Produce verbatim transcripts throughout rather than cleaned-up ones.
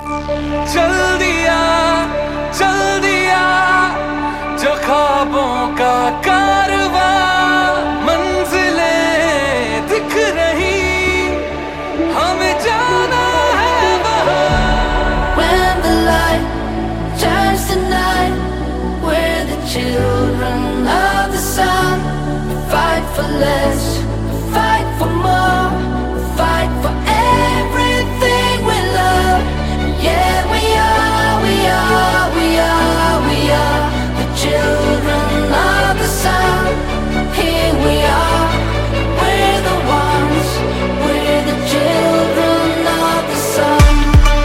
चल दिया चल दिया जो ख्वाबों का कारवां, मंजिलें दिख रही हमें जाना है वहाँ। When the light turns to night, we're the children of the sun. Fight for less, fight for more, fight for everything we love. Yeah, we are, we are, we are, we are the children of the sun. Here we are, we're the ones, we're the children of the sun.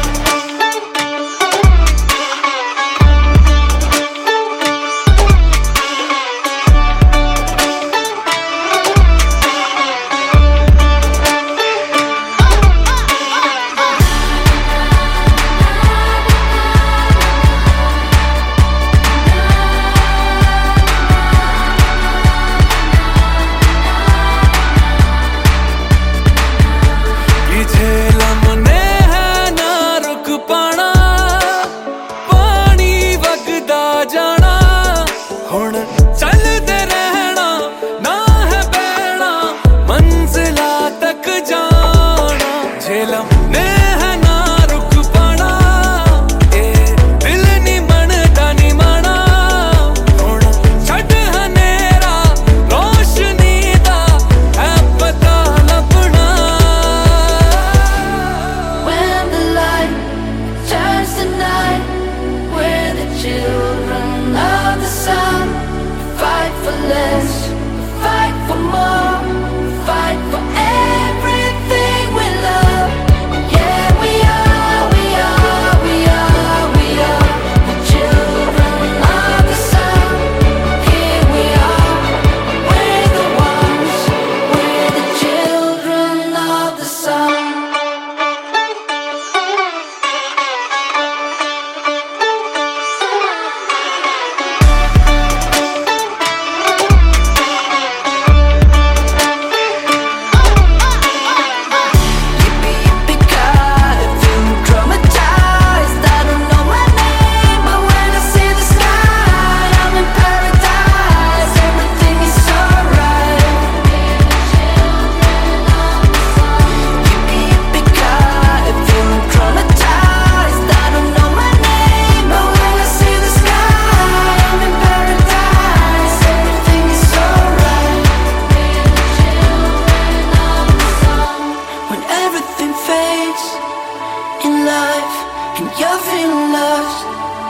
And you're feeling lost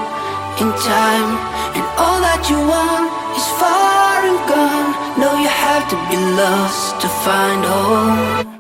in time, and all that you want is far and gone. No, you have to be lost to find home.